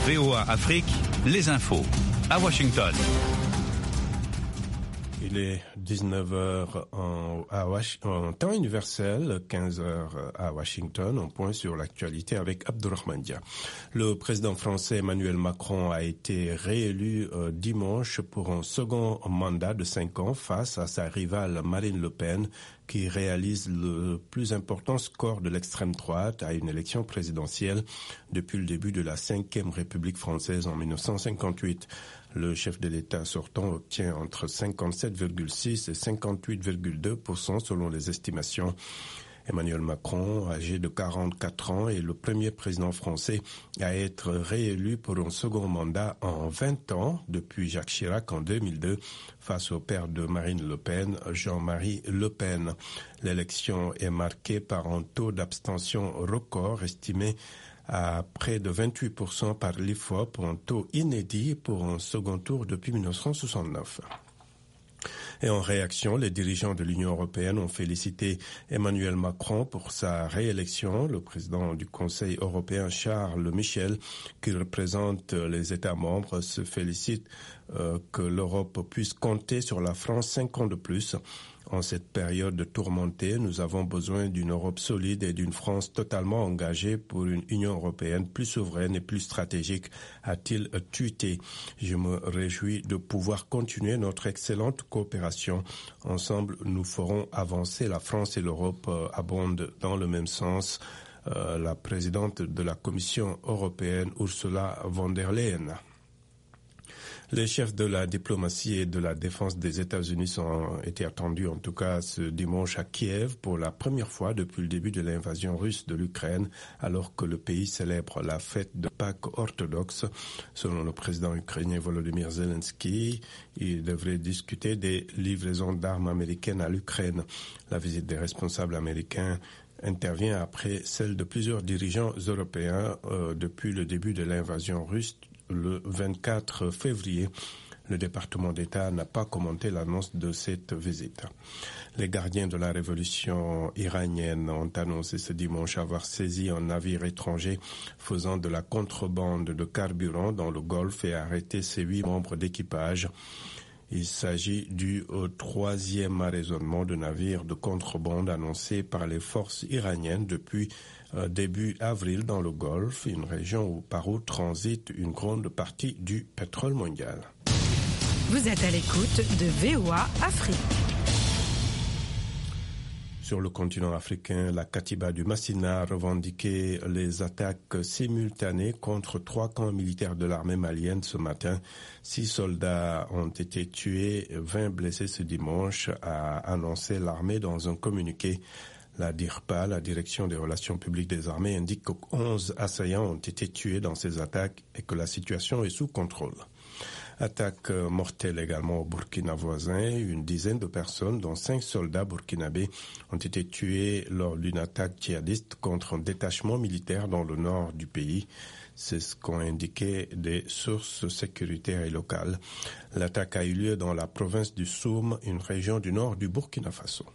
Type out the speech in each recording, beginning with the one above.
VOA Afrique, les infos. À Washington. Il est 19h en temps universel, 15h à Washington. On point sur l'actualité avec Abdourahmane Dia. Le président français Emmanuel Macron a été réélu dimanche pour un second mandat de 5 ans face à sa rivale Marine Le Pen, qui réalise le plus important score de l'extrême droite à une élection présidentielle depuis le début de la 5e République française en 1958. Le chef de l'État sortant obtient entre 57,6 et 58,2% selon les estimations. Emmanuel Macron, âgé de 44 ans, est le premier président français à être réélu pour un second mandat en 20 ans depuis Jacques Chirac en 2002 face au père de Marine Le Pen, Jean-Marie Le Pen. L'élection est marquée par un taux d'abstention record estimé à près de 28% par l'IFOP, un taux inédit pour un second tour depuis 1969. Et en réaction, les dirigeants de l'Union européenne ont félicité Emmanuel Macron pour sa réélection. Le président du Conseil européen, Charles Michel, qui représente les États membres, se félicite que l'Europe puisse compter sur la France 5 ans de plus. En cette période tourmentée, nous avons besoin d'une Europe solide et d'une France totalement engagée pour une Union européenne plus souveraine et plus stratégique, a-t-il tweeté. Je me réjouis de pouvoir continuer notre excellente coopération. Ensemble, nous ferons avancer la France et l'Europe abondent dans le même sens. La présidente de la Commission européenne, Ursula von der Leyen. Les chefs de la diplomatie et de la défense des États-Unis ont été attendus, en tout cas ce dimanche à Kiev, pour la première fois depuis le début de l'invasion russe de l'Ukraine, alors que le pays célèbre la fête de Pâques orthodoxe. Selon le président ukrainien Volodymyr Zelensky, il devrait discuter des livraisons d'armes américaines à l'Ukraine. La visite des responsables américains intervient après celle de plusieurs dirigeants européens depuis le début de l'invasion russe le 24 février. Le département d'État n'a pas commenté l'annonce de cette visite. Les gardiens de la révolution iranienne ont annoncé ce dimanche avoir saisi un navire étranger faisant de la contrebande de carburant dans le Golfe et arrêté ses 8 membres d'équipage. Il s'agit du 3e arraisonnement de navires de contrebande annoncé par les forces iraniennes depuis début avril dans le Golfe, une région par où transite une grande partie du pétrole mondial. Vous êtes à l'écoute de VOA Afrique. Sur le continent africain, la Katiba du Massina a revendiqué les attaques simultanées contre 3 camps militaires de l'armée malienne ce matin. 6 soldats ont été tués, 20 blessés ce dimanche, a annoncé l'armée dans un communiqué. La DIRPA, la Direction des Relations publiques des armées, indique que 11 assaillants ont été tués dans ces attaques et que la situation est sous contrôle. Attaque mortelle également au Burkina voisin. Une dizaine de personnes, dont 5 soldats burkinabés, ont été tués lors d'une attaque djihadiste contre un détachement militaire dans le nord du pays. C'est ce qu'ont indiqué des sources sécuritaires et locales. L'attaque a eu lieu dans la province du Soum, une région du nord du Burkina Faso.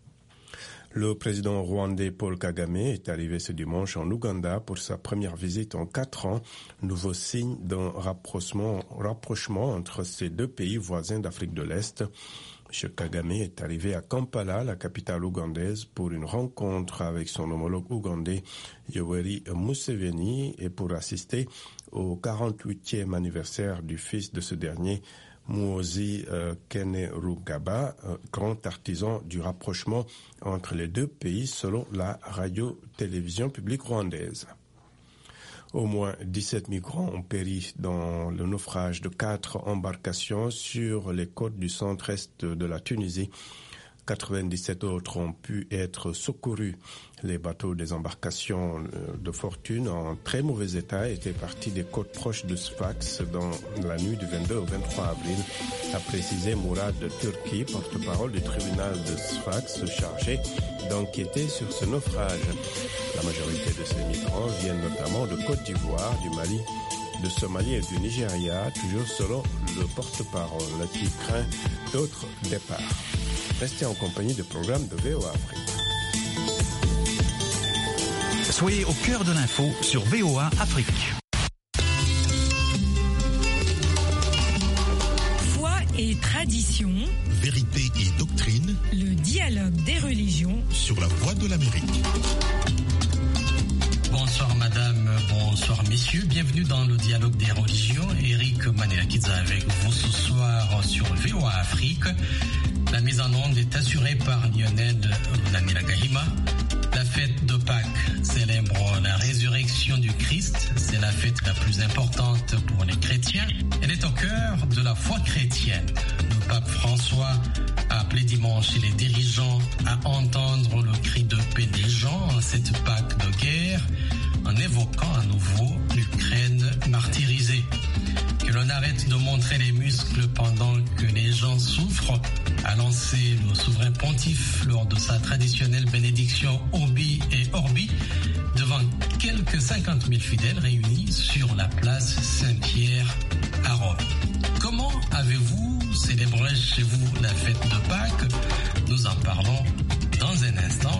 Le président rwandais Paul Kagame est arrivé ce dimanche en Ouganda pour sa première visite en 4 ans, nouveau signe d'un rapprochement entre ces deux pays voisins d'Afrique de l'Est. M. Kagame est arrivé à Kampala, la capitale ougandaise, pour une rencontre avec son homologue ougandais Yoweri Museveni et pour assister au 48e anniversaire du fils de ce dernier, Muhoozi Kainerugaba, grand artisan du rapprochement entre les deux pays selon la radio-télévision publique rwandaise. Au moins 17 migrants ont péri dans le naufrage de 4 embarcations sur les côtes du centre-est de la Tunisie. 97 autres ont pu être secourus. Les bateaux des embarcations de fortune en très mauvais état étaient partis des côtes proches de Sfax dans la nuit du 22 au 23 avril, a précisé Mourad Turki, porte-parole du tribunal de Sfax, chargé d'enquêter sur ce naufrage. La majorité de ces migrants viennent notamment de Côte d'Ivoire, du Mali, de Somalie et du Nigeria, toujours selon le porte-parole qui craint d'autres départs. Restez en compagnie du programme de VOA Afrique. Soyez au cœur de l'info sur VOA Afrique. et tradition, vérité et doctrine, le dialogue des religions sur la Voix de l'Amérique. Bonsoir madame, bonsoir messieurs, bienvenue dans le dialogue des religions. Eric Maneakidza avec vous ce soir sur VOA Afrique. La mise en onde est assurée par Lionel Runamira-Gahima. La fête de Pâques célèbre la résurrection du Christ. C'est la fête la plus importante pour les chrétiens. Elle est au cœur de la foi chrétienne. Le pape François a appelé dimanche les dirigeants à entendre le cri de paix des gens en cette Pâques de guerre, en évoquant à nouveau l'Ukraine martyrisée. Que l'on arrête de montrer les muscles pendant que les gens souffrent, a lancé le souverain pontife lors de sa traditionnelle bénédiction Urbi et Orbi devant quelques 50 000 fidèles réunis sur la place Saint-Pierre à Rome. Comment avez-vous célébré chez vous la fête de Pâques? Nous en parlons dans un instant.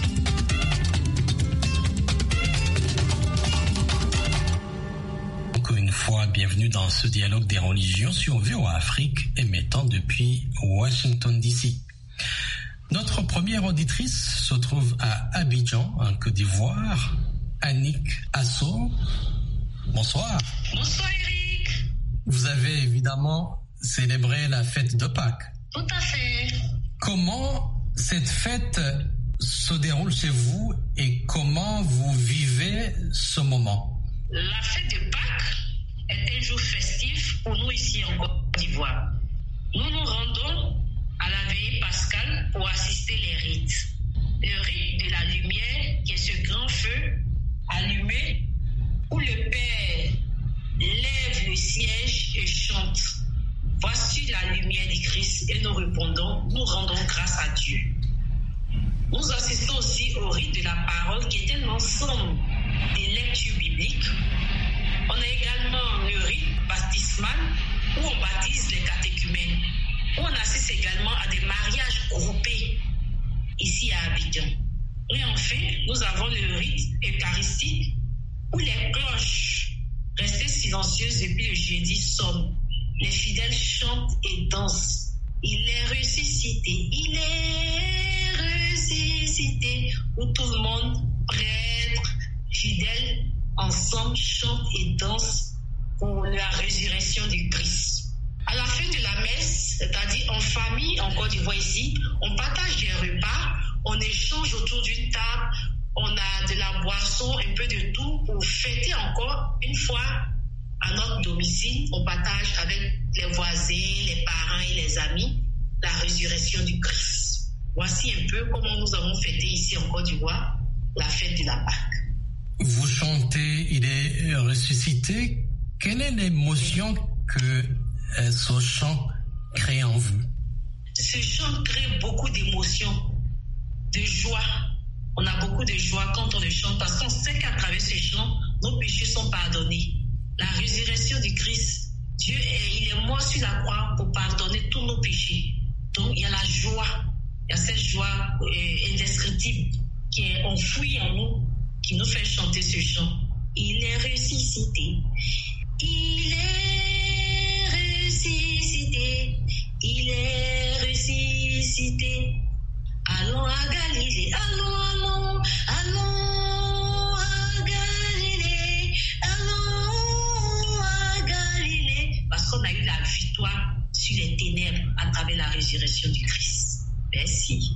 Bienvenue dans ce dialogue des religions sur VOA Afrique, émettant depuis Washington DC. Notre première auditrice se trouve à Abidjan, en Côte d'Ivoire, Annick Asso. Bonsoir. Bonsoir Eric. Vous avez évidemment célébré la fête de Pâques. Tout à fait. Comment cette fête se déroule chez vous et comment vous vivez ce moment? La fête de Pâques est un jour festif pour nous ici en Côte d'Ivoire. Nous nous rendons à la veillée pascale pour assister les rites. Le rite de la lumière, qui est ce grand feu allumé où le Père lève le siège et chante. Voici la lumière du Christ et nous répondons, nous rendons grâce à Dieu. Nous assistons aussi au rite de la parole qui est un ensemble des lectures bibliques. On a également le rite baptismal où on baptise les catéchumènes. On assiste également à des mariages groupés ici à Abidjan. Et enfin, nous avons le rite eucharistique où les cloches, restées silencieuses depuis le jeudi, sonnent. Les fidèles chantent et dansent. Il est ressuscité, il est ressuscité, où tout le monde, prêtre, fidèle, ensemble chantent et dansent pour la résurrection du Christ. À la fin de la messe, c'est-à-dire en famille, en Côte d'Ivoire ici, on partage des repas, on échange autour d'une table, on a de la boisson, un peu de tout pour fêter encore une fois à notre domicile. On partage avec les voisins, les parents et les amis la résurrection du Christ. Voici un peu comment nous avons fêté ici en Côte d'Ivoire la fête de la Pâque. Vous chantez, il est ressuscité. Quelle est l'émotion que ce chant crée en vous? Ce chant crée beaucoup d'émotions, de joie. On a beaucoup de joie quand on le chante parce qu'on sait qu'à travers ce chant, nos péchés sont pardonnés. La résurrection du Christ, Dieu il est mort sur la croix pour pardonner tous nos péchés. Donc il y a la joie, il y a cette joie indescriptible qui est enfouie en nous, qui nous fait chanter ce chant. Il est ressuscité, il est ressuscité, il est ressuscité. Allons à Galilée, allons, allons à Galilée, allons à Galilée. Parce qu'on a eu la victoire sur les ténèbres à travers la résurrection du Christ. Merci.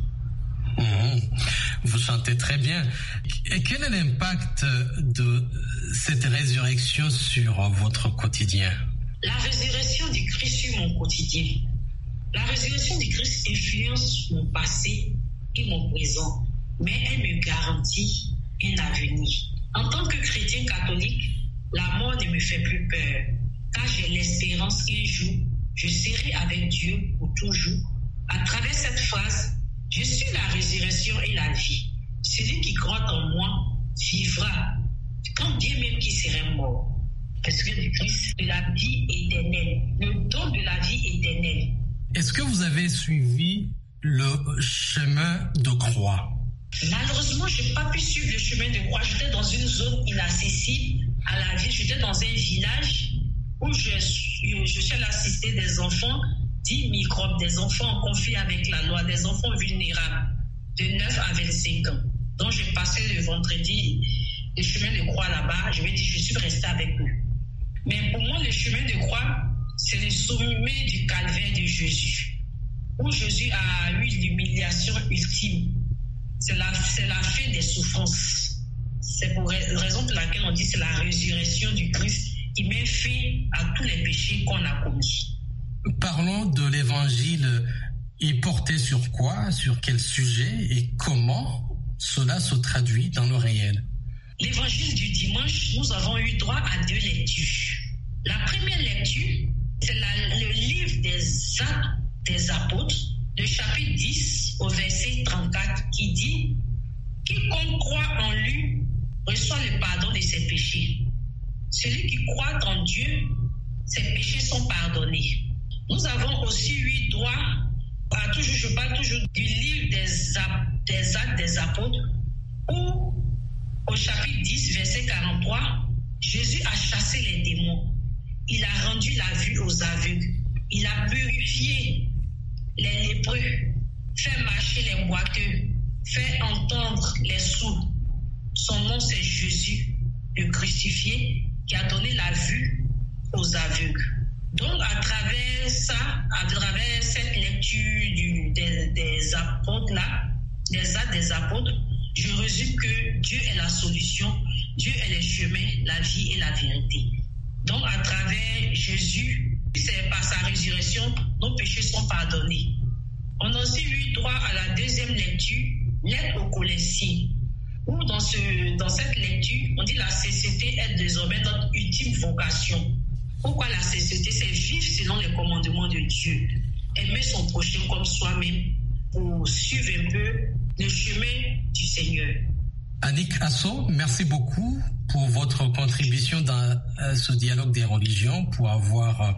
Vous chantez très bien. Et quel est l'impact de cette résurrection sur votre quotidien? La résurrection du Christ sur mon quotidien. La résurrection du Christ influence mon passé et mon présent, mais elle me garantit un avenir. En tant que chrétien catholique, la mort ne me fait plus peur, car j'ai l'espérance qu'un jour, je serai avec Dieu pour toujours. À travers cette phrase, je suis la résurrection et la vie. Celui qui croit en moi vivra, quand bien même qu'il serait mort. Parce que le Christ de la vie éternelle, le don de la vie éternelle. Est-ce que vous avez suivi le chemin de croix? Malheureusement, je n'ai pas pu suivre le chemin de croix. J'étais dans une zone inaccessible à la ville. J'étais dans un village où je suis allée assister des enfants 10 microbes des enfants en conflit avec la loi, des enfants vulnérables de 9 à 25 ans. Donc, j'ai passé le vendredi le chemin de croix là-bas. Je suis restée avec eux. Mais pour moi, le chemin de croix, c'est le sommet du calvaire de Jésus, où Jésus a eu l'humiliation ultime. C'est la fin des souffrances. C'est pour raison pour laquelle on dit que c'est la résurrection du Christ qui met fin à tous les péchés qu'on a commis. Parlons de l'évangile. Il portait sur quoi, sur quel sujet et comment cela se traduit dans le réel? L'évangile du dimanche, nous avons eu droit à 2 lectures. La première lecture, c'est le livre des Actes des Apôtres, le chapitre 10 au verset 34, qui dit « Quiconque croit en lui reçoit le pardon de ses péchés. Celui qui croit en Dieu, ses péchés sont pardonnés. » Nous avons aussi eu droit à je parle toujours du livre des Actes des Apôtres, où au chapitre 10, verset 43, Jésus a chassé les démons. Il a rendu la vue aux aveugles. Il a purifié les lépreux, fait marcher les boiteux, fait entendre les sourds. Son nom, c'est Jésus, le crucifié, qui a donné la vue aux aveugles. Donc, à travers cette lecture des apôtres-là, des Actes des Apôtres, je résume que Dieu est la solution, Dieu est le chemin, la vie et la vérité. Donc, à travers Jésus, c'est par sa résurrection, nos péchés sont pardonnés. On a aussi eu droit à la deuxième lecture, lettre aux Colossiens, où dans cette lecture, on dit la cécité est désormais notre ultime vocation. Pourquoi la cécité? C'est vivre selon les commandements de Dieu, aimer son prochain comme soi-même, pour suivre un peu le chemin du Seigneur. Annick Asso, merci beaucoup pour votre contribution dans ce dialogue des religions, pour avoir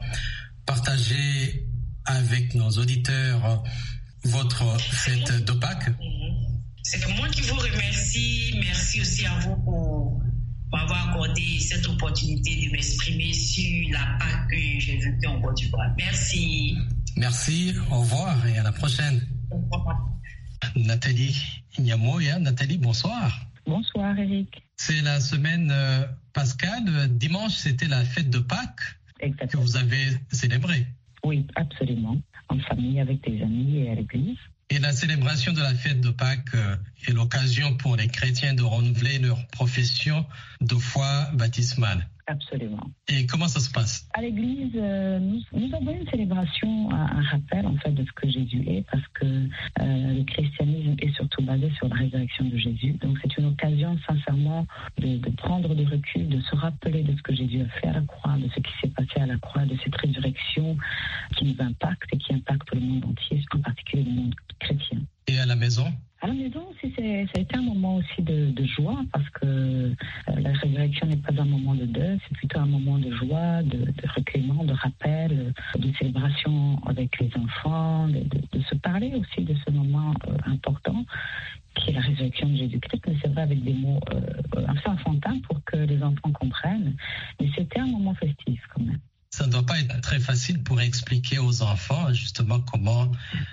partagé avec nos auditeurs votre fête de Pâques. C'est moi qui vous remercie. Merci aussi à vous pour m'avoir accordé cette opportunité de m'exprimer sur la Pâques que j'ai vécue en Côte d'Ivoire. Merci. Merci, au revoir et à la prochaine. Au revoir. Nathalie Nyamoya. Nathalie, bonsoir. Bonsoir Eric. C'est la semaine pascale. Dimanche, c'était la fête de Pâques. Exactement. Que vous avez célébrée. Oui, absolument. En famille, avec des amis et à l'église. Et la célébration de la fête de Pâques est l'occasion pour les chrétiens de renouveler leur profession de foi baptismale. Absolument. Et comment ça se passe? À l'église, nous avons une célébration, un rappel en fait de ce que Jésus est, parce que le christianisme est surtout basé sur la résurrection de Jésus. Donc c'est une occasion sincèrement de prendre du recul, de se rappeler de ce que Jésus a fait à la croix, de ce qui s'est passé à la croix, de cette résurrection qui nous impacte et qui impacte le monde entier, en particulier le monde chrétien. Et à la maison? À la maison aussi, ça a été un moment aussi de joie, parce que la résurrection n'est pas un moment de deuil, c'est plutôt un moment de joie, de recueillement, de rappel, de célébration avec les enfants, de se parler aussi de ce moment important qui est la résurrection de Jésus-Christ, mais c'est vrai avec des mots assez enfantins pour que les enfants comprennent. Mais c'était un moment festif quand même. Ça ne doit pas être très facile pour expliquer aux enfants justement comment...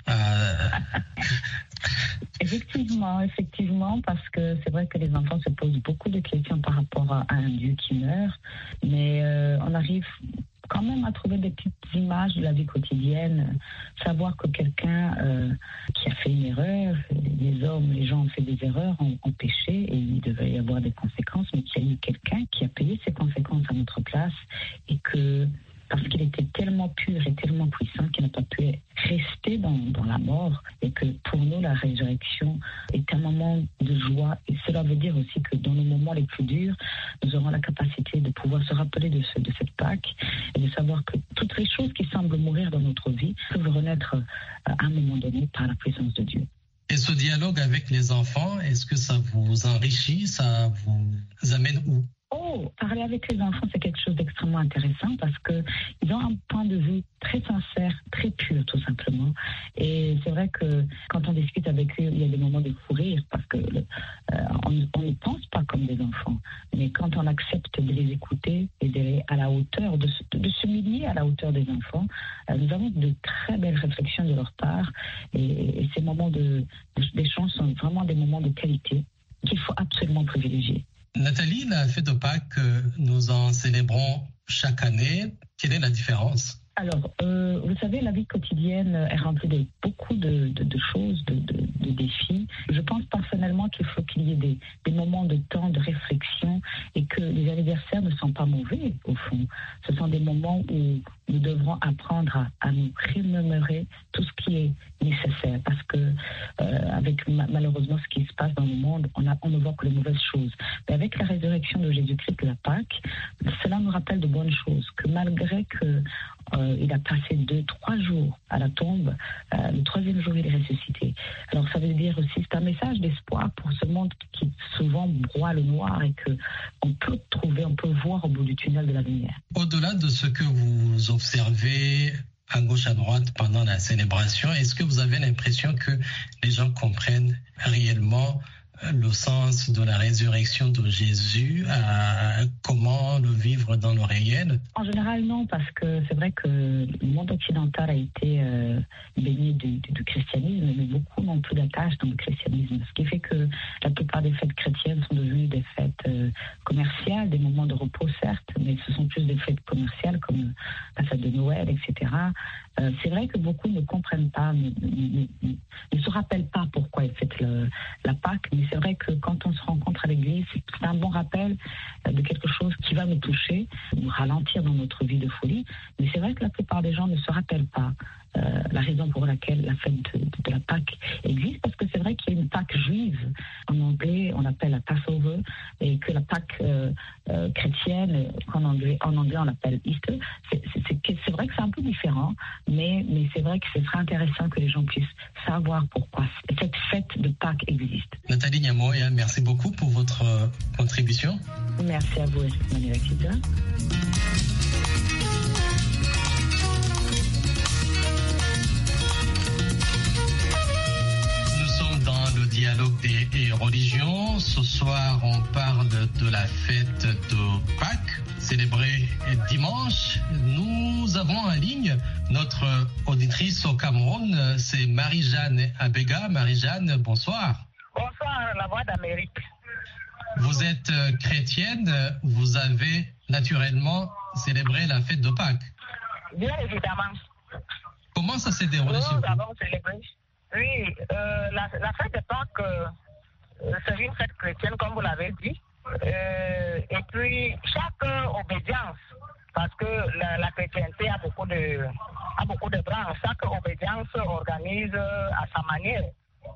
Effectivement, parce que c'est vrai que les enfants se posent beaucoup de questions par rapport à un Dieu qui meurt, mais on arrive quand même à trouver des petites images de la vie quotidienne, savoir que quelqu'un qui a fait une erreur, les gens ont fait des erreurs, ont péché et il devait y avoir des conséquences, mais qu'il y a eu quelqu'un qui a payé ces conséquences à notre place et que parce qu'il était tellement pur et tellement puissant qu'il n'a pas pu rester dans la mort, et que pour nous la résurrection est un moment de joie, et cela veut dire aussi que dans nos moments les plus durs, nous aurons la capacité de pouvoir se rappeler de cette Pâque et de savoir que toutes les choses qui semblent mourir dans notre vie peuvent renaître à un moment donné par la puissance de Dieu. Et ce dialogue avec les enfants, est-ce que ça vous enrichit, ça vous amène où? parler avec les enfants, c'est quelque chose d'extrêmement intéressant parce qu'ils ont un point de vue très sincère, très pur, tout simplement. Et c'est vrai que quand on discute avec eux, il y a des moments de fou rire parce que on ne pense pas comme des enfants. Mais quand on accepte de les écouter et d'aller à la hauteur, de s'humilier à la hauteur des enfants, nous avons de très belles réflexions de leur part. Et ces moments d'échange sont vraiment des moments de qualité qu'il faut absolument privilégier. Nathalie, la fête de Pâques, nous en célébrons chaque année. Quelle est la différence? Alors, vous savez, la vie quotidienne est remplie de beaucoup de choses, de défis. Je pense personnellement qu'il faut qu'il y ait des moments de temps de réflexion et que les anniversaires ne sont pas mauvais, au fond. Ce sont des moments où nous devrons apprendre à nous remémorer tout ce qui est nécessaire parce que avec malheureusement ce qui se passe dans le monde, on ne voit que les mauvaises choses. Mais avec la résurrection de Jésus-Christ de la Pâque, cela nous rappelle de bonnes choses, que malgré que il a passé 2-3 jours à la tombe, le 3e jour il est ressuscité. Alors ça veut dire aussi, c'est un message d'espoir pour ce monde qui souvent broie le noir et que on peut voir au bout du tunnel de la lumière. Au-delà de ce que vous observez à gauche, à droite pendant la célébration, est-ce que vous avez l'impression que les gens comprennent réellement le sens de la résurrection de Jésus, comment le vivre dans le réel? En général, non, parce que c'est vrai que le monde occidental a été baigné du christianisme, mais beaucoup n'ont plus d'attache dans le christianisme. Ce qui fait que la plupart des fêtes chrétiennes sont devenues des fêtes commerciales, des moments de repos, certes, mais ce sont plus des fêtes commerciales comme la fête de Noël, etc. C'est vrai que beaucoup ne comprennent pas, ne se rappellent pas pourquoi ils fêtent la Pâque, mais c'est vrai que quand on se rencontre à l'église, c'est un bon rappel de quelque chose qui va nous toucher, nous ralentir dans notre vie de folie. Mais c'est vrai que la plupart des gens ne se rappellent pas la raison pour laquelle la fête de la Pâque existe, parce que c'est vrai qu'il y a une Pâque juive. En anglais, on l'appelle la Passover, et que la Pâque chrétienne, en anglais on l'appelle Easter. C'est vrai que c'est un peu différent, mais c'est vrai que ce serait intéressant que les gens puissent savoir pourquoi cette fête de Pâques existe. Nathalie Nyamoya, merci beaucoup pour votre contribution. Merci à vous, Manuel Akida. Dialogue des religions. Ce soir, on parle de la fête de Pâques, célébrée dimanche. Nous avons en ligne notre auditrice au Cameroun, c'est Marie-Jeanne Abega. Marie-Jeanne, bonsoir. Bonsoir, la Voix d'Amérique. Vous êtes chrétienne, vous avez naturellement célébré la fête de Pâques. Bien évidemment. Comment ça s'est déroulé chez vous? Nous avons célébré. Oui, la fête de Pâques, c'est une fête chrétienne, comme vous l'avez dit. Et puis, chaque obédience, parce que la chrétienté a beaucoup de branches, chaque obédience organise à sa manière.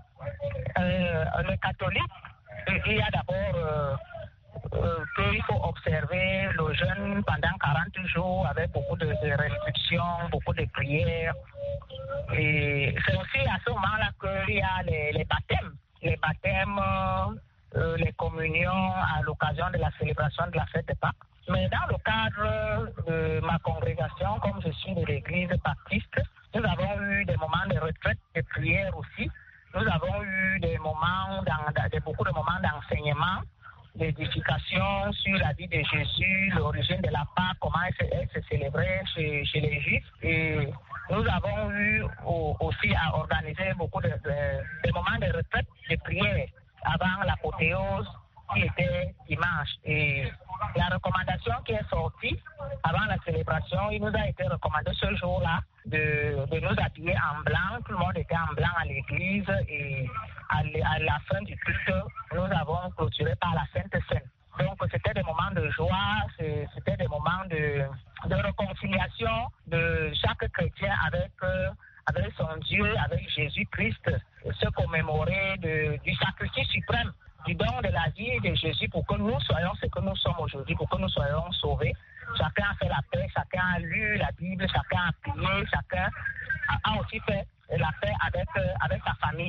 Le catholique, il y a d'abord qu'il faut observer le jeûne pendant 40 jours avec beaucoup de restrictions, beaucoup de prières. Et c'est aussi à ce moment-là qu'il y a les baptêmes. Les baptêmes, les communions à l'occasion de la célébration de la fête de Pâques. Mais dans le cadre de ma congrégation, comme je suis de l'église baptiste, nous avons eu des moments de retraite, de prière aussi. Nous avons eu beaucoup de moments d'enseignement, d'édification sur la vie de Jésus, l'origine de la Pâque, comment elle se célébrait chez les Juifs. Et nous avons eu aussi à organiser beaucoup de moments de retraite, de prière avant l'apothéose qui était dimanche. Et la recommandation qui est sortie avant la célébration, il nous a été recommandé ce jour-là de nous habiller en blanc. Tout le monde était en blanc à l'église et à la fin du culte, nous avons clôturé par la Sainte Seine. Donc c'était des moments de joie, c'était des moments de réconciliation de chaque chrétien avec son Dieu, avec Jésus-Christ, se commémorer du sacrifice suprême, du don de la vie de Jésus pour que nous soyons ce que nous sommes aujourd'hui, pour que nous soyons sauvés. Chacun a fait la paix, chacun a lu la Bible, chacun a prié, chacun a aussi fait la paix avec sa famille.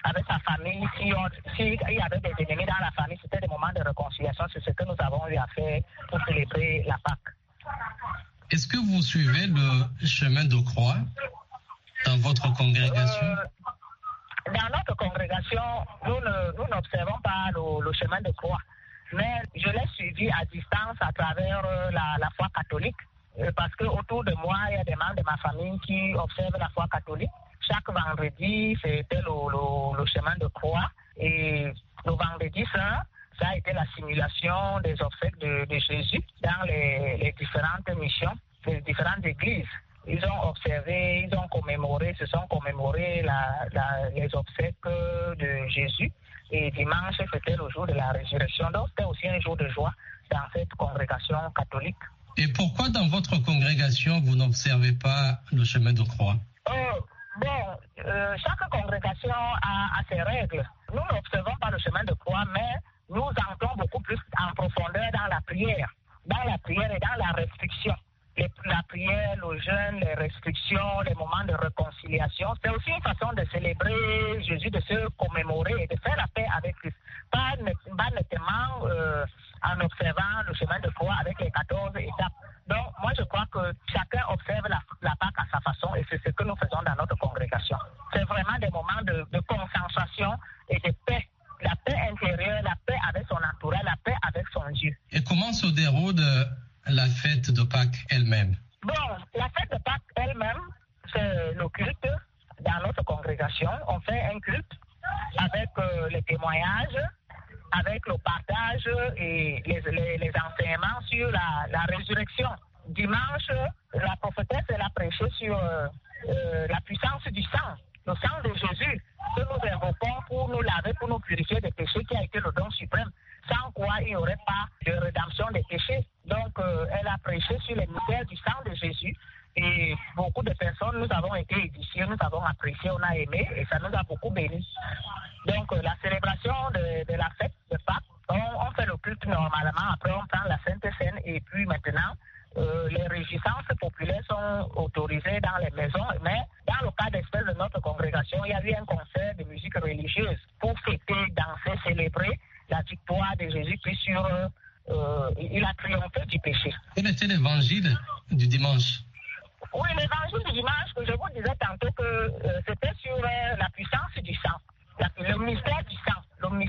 avec sa famille. S'il y avait des ennemis dans la famille, c'était des moments de réconciliation. C'est ce que nous avons eu à faire pour célébrer la Pâque. Est-ce que vous suivez le chemin de croix dans votre congrégation? Dans notre congrégation, nous n'observons pas le chemin de croix. Mais je l'ai suivi à distance à travers la foi catholique. Parce qu'autour de moi, il y a des membres de ma famille qui observent la foi catholique. Chaque vendredi, c'était le chemin de croix. Et le vendredi saint, ça a été la simulation des obsèques de Jésus dans les différentes missions, les différentes églises. Ils ont observé, ils ont commémoré, se sont commémorés les obsèques de Jésus. Et dimanche, c'était le jour de la résurrection. Donc, c'était aussi un jour de joie dans cette congrégation catholique. Et pourquoi dans votre congrégation, vous n'observez pas le chemin de croix? Chaque congrégation a ses règles. Nous n'observons pas le chemin de croix, mais nous entrons beaucoup plus en profondeur dans la prière et dans la restriction. La prière, le jeûne, les restrictions, les moments de réconciliation, c'est aussi une façon de célébrer Jésus, de se commémorer et de faire la paix avec Christ. Pas nettement en observant le chemin de croix avec les 14 étapes. Donc, moi, je crois que chacun observe la Pâque à sa façon et c'est ce que nous faisons dans notre congrégation. C'est vraiment des moments de concentration et de paix. La paix intérieure, la paix avec son entourage, la paix avec son Dieu. Et comment se déroule la fête de Pâques elle-même? La fête de Pâques elle-même, c'est le culte dans notre congrégation. On fait un culte avec les témoignages, avec le partage et les enseignements sur la résurrection. Dimanche, la prophétesse elle a prêché sur la puissance du sang, le sang de Jésus, que nous invoquons pour nous laver, pour nous purifier des péchés, qui a été le don suprême, sans quoi il n'y aurait pas de rédemption des péchés. Donc, elle a prêché sur les mystères du sang de Jésus. Et beaucoup de personnes, nous avons été édifiés, nous avons apprécié, on a aimé, et ça nous a beaucoup bénis. Donc, la célébration de la fête de Pâques, on fait le culte normalement, après on prend la Sainte Seine, et puis maintenant, les réjouissances populaires sont autorisées dans les maisons, mais dans le cas d'espèce de notre congrégation, il y a eu un concert de musique religieuse pour fêter, danser, célébrer la victoire de Jésus-Christ sur... il a triomphé du péché. Quel était l'évangile du dimanche? Oui, l'évangile du dimanche, que je vous disais tantôt que c'était sur la puissance du sang, le mystère du sang,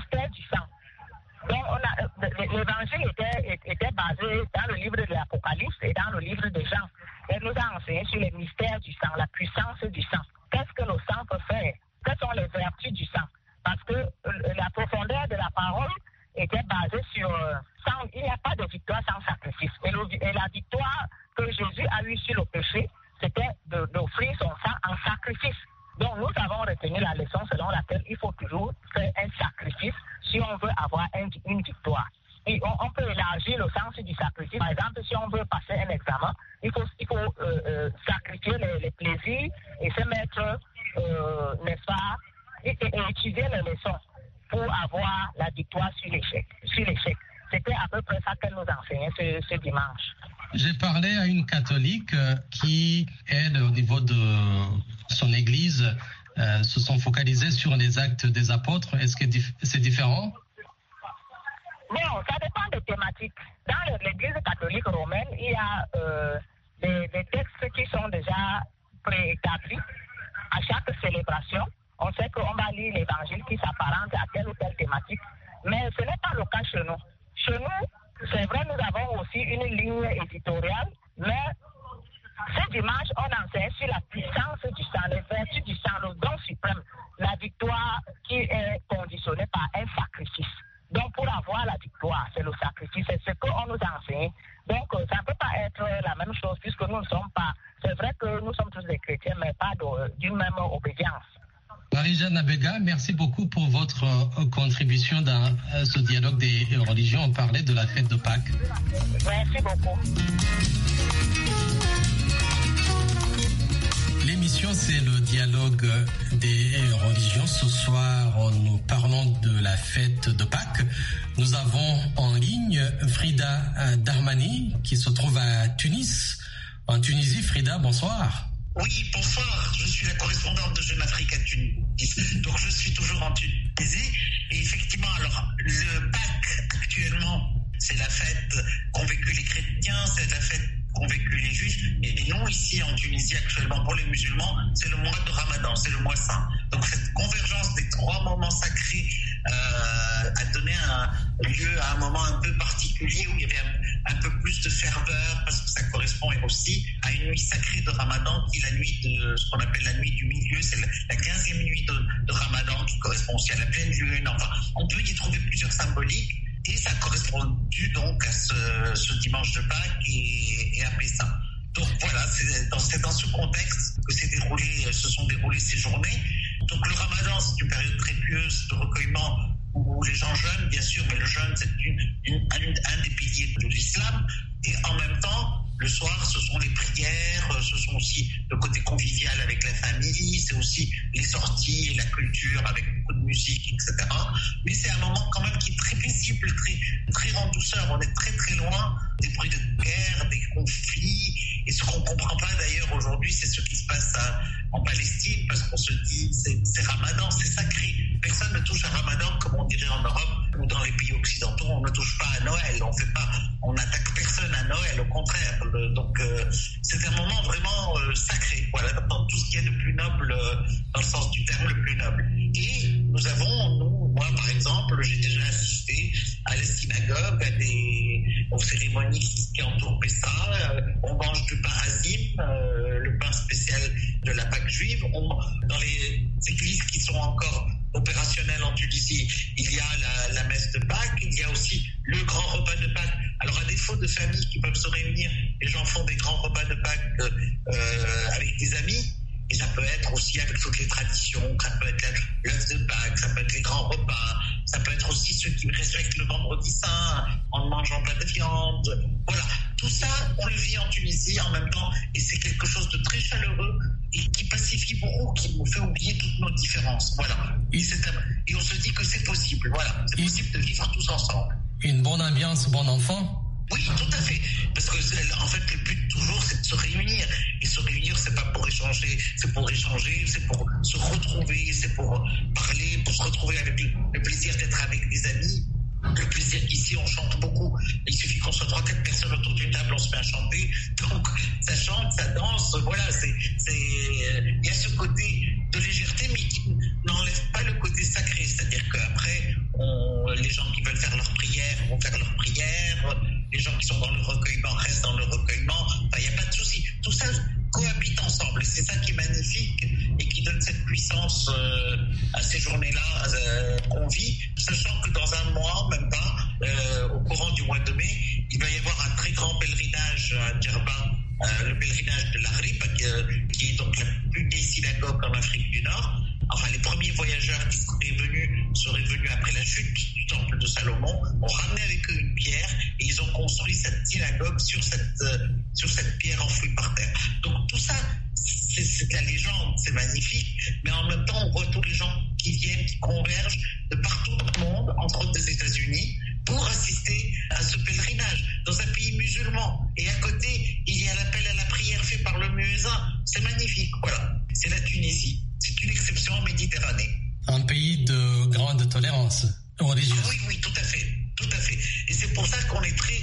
Donc, l'évangile était basé dans le livre de l'Apocalypse et dans le livre de Jean. Elle nous a enseigné sur les mystères du sang, la puissance du sang. Qu'est-ce que le sang peut faire? Quelles sont les vertus du sang? Parce que la profondeur de la parole était basée sur il n'y a pas de victoire sans sacrifice. Et la victoire que Jésus a eue sur le péché, c'était d'offrir son sang en sacrifice. Donc nous avons retenu la leçon selon laquelle il faut toujours faire un sacrifice si on veut avoir une victoire. Et on peut élargir le sens du sacrifice. Par exemple, si on veut passer un examen, il faut sacrifier les plaisirs et se mettre, n'est-ce pas, et étudier les leçons pour avoir la victoire sur l'échec. C'était à peu près ça qu'elle nous enseignait ce dimanche. J'ai parlé à une catholique qui, elle, au niveau de son église, se sont focalisés sur les actes des apôtres. Est-ce que c'est différent? Non, ça dépend des thématiques. Dans l'église catholique romaine, il y a des textes qui sont déjà préétablis à chaque célébration. On sait qu'on va lire l'évangile qui s'apparente à telle ou telle thématique, mais ce n'est pas le cas chez nous. Chez nous, c'est vrai, nous avons aussi une ligne éditoriale, mais ce dimanche, on enseigne sur la puissance du sang, les vertus du sang, le don suprême, la victoire qui est conditionnée par un sacrifice. Donc, pour avoir la victoire, c'est le sacrifice, c'est ce qu'on nous enseigne. Donc, ça ne peut pas être la même chose puisque nous ne sommes pas... C'est vrai que nous sommes tous des chrétiens, mais pas d'une même obédience. Marie-Jeanne Abega, merci beaucoup pour votre contribution dans ce dialogue des religions. On parlait de la fête de Pâques. Merci beaucoup. L'émission, c'est le dialogue des religions. Ce soir, nous parlons de la fête de Pâques. Nous avons en ligne Frida Darmani qui se trouve à Tunis. En Tunisie, Frida, bonsoir. Oui, bonsoir. Je suis la correspondante de Jeune Afrique à Tunis. Donc je suis toujours en Tunisie. Et effectivement, alors le Pâques actuellement, c'est la fête qu'ont vécu les chrétiens, c'est la fête qu'ont vécu les juifs. Et nous, ici en Tunisie actuellement, pour les musulmans, c'est le mois de Ramadan, c'est le mois saint. Donc cette convergence des 3 moments sacrés a donné lieu à un moment un peu particulier où il y avait un peu plus de ferveur, parce que ça correspond aussi à une nuit sacrée de Ramadan, qui est la nuit de ce qu'on appelle la nuit du milieu, c'est la 15e nuit de Ramadan, qui correspond aussi à la pleine lune. Enfin, on peut y trouver plusieurs symboliques. Et ça correspond donc à ce dimanche de Pâques et à Pessah. Donc voilà, c'est dans ce contexte que se sont déroulées ces journées. Donc le Ramadan, c'est une période très pieuse de recueillement où les gens jeûnent, bien sûr, mais le jeûne, c'est un des piliers de l'islam. Et en même temps, le soir, ce sont les prières, ce sont aussi le côté convivial avec la famille, c'est aussi les sorties et la culture avec beaucoup de musique, etc. Mais c'est un moment quand même qui est très paisible, très en douceur. On est très très loin des bruits de guerre, des conflits. Et ce qu'on ne comprend pas d'ailleurs aujourd'hui, c'est ce qui se passe en Palestine, parce qu'on se dit c'est Ramadan, c'est sacré. Personne ne touche à Ramadan comme on dirait en Europe ou dans les pays occidentaux. On ne touche pas à Noël, on n'attaque personne à Noël, au contraire. Donc c'est un moment vraiment sacré, voilà, dans tout ce qu'il y a de plus noble, dans le sens du terme le plus noble. Et moi par exemple, j'ai déjà assisté à la synagogue, aux cérémonies qui entourent Pessah. On mange du pain azim, le pain spécial de la Pâque juive. Dans les églises qui sont encore opérationnelles en Tunisie, il y a la messe de Pâques, il y a aussi le grand repas de Pâques. Alors à défaut de familles qui peuvent se réunir, les gens font des grands repas de Pâques avec des amis. Et ça peut être aussi avec toutes les traditions, ça peut être l'œuf de Pâques, ça peut être les grands repas, ça peut être aussi ceux qui respectent le vendredi saint en ne mangeant pas de viande. Voilà, tout ça, on le vit en Tunisie en même temps, et c'est quelque chose de très chaleureux et qui pacifie beaucoup, qui nous fait oublier toutes nos différences. Voilà, et on se dit que c'est possible, voilà, c'est possible de vivre tous ensemble. Une bonne ambiance, bon enfant? Oui, tout à fait. Parce que, en fait, le but toujours, c'est de se réunir. Et se réunir, c'est pas pour échanger, c'est pour se retrouver, c'est pour parler, pour se retrouver avec le plaisir d'être avec des amis. Le plaisir ici, on chante beaucoup. Il suffit qu'on soit 3-4 personnes autour d'une table, on se met à chanter. Donc, ça chante, ça danse. Voilà, il y a ce côté de légèreté, mais qui n'enlève pas le côté sacré. C'est-à-dire qu'après, les gens qui veulent faire leurs prières vont faire leurs prières. Les gens qui sont dans le recueillement restent dans le recueillement. Enfin, il n'y a pas de souci. Tout ça cohabite ensemble. Et c'est ça qui est magnifique et qui donne cette puissance à ces journées-là qu'on vit, sachant que dans un mois, même pas, au courant du mois de mai, il va y avoir un très grand pèlerinage à Djerba, le pèlerinage de l'Aghrib, qui est donc la plus vieille synagogue en Afrique du Nord. Enfin, les premiers voyageurs qui seraient venus après la chute du temple de Salomon ont ramené avec eux une pierre et ils ont construit cette synagogue sur cette pierre enfouie par terre. Donc tout ça, c'est de la légende, c'est magnifique, mais en même temps, on voit tous les gens qui viennent, qui convergent de partout dans le monde, entre autres des États-Unis, pour assister à ce pèlerinage dans un pays musulman. Et à côté, il y a l'appel à la prière fait par le muezzin. C'est magnifique, voilà. C'est la Tunisie. C'est une exception en Méditerranée. Un pays de grande tolérance religieuse. Oui, tout à fait. Tout à fait. Et c'est pour ça qu'on est très,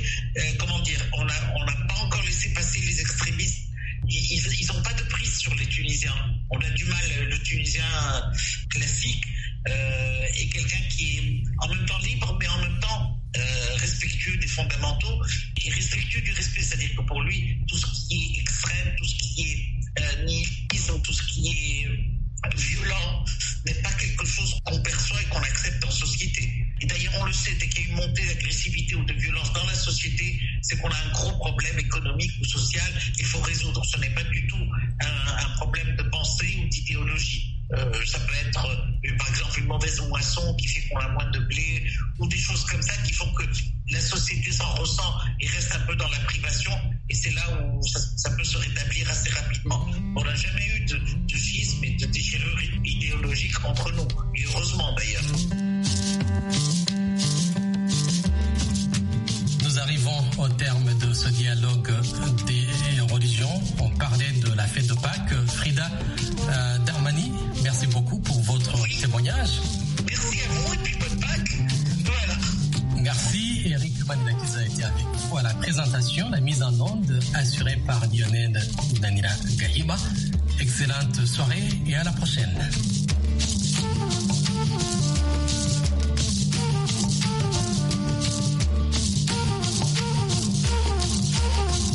on n'a pas encore laissé passer les extrémistes. Ils n'ont pas de prise sur les Tunisiens. On a du mal, le Tunisien classique est quelqu'un qui est en même temps libre, mais en même temps respectueux des fondamentaux et respectueux du respect. C'est-à-dire que pour lui, tout ce qui est extrême, tout ce qui est nihilisme, tout ce qui est violent n'est pas quelque chose qu'on perçoit et qu'on accepte en société. Et d'ailleurs, on le sait, dès qu'il y a une montée d'agressivité ou de violence dans la société, c'est qu'on a un gros problème économique ou social qu'il faut résoudre. Ce n'est pas du tout un problème de pensée ou d'idéologie. Ça peut être, par exemple, une mauvaise moisson qui fait qu'on a moins de blé ou des choses comme ça qui font que la société s'en ressent et reste un peu dans la privation. Et c'est là où ça peut se rétablir assez rapidement. On n'a jamais eu de schisme et de déchirure idéologique entre nous. Et heureusement d'ailleurs. Nous arrivons au terme de ce dialogue des religions. On parlait de la fête de Pâques. courage. Merci à vous et puis bonne Pâques. Voilà. Merci. Eric Manilakiza a été avec vous à la présentation, la mise en onde assurée par Lionel Danila Gahiba. Excellente soirée et à la prochaine.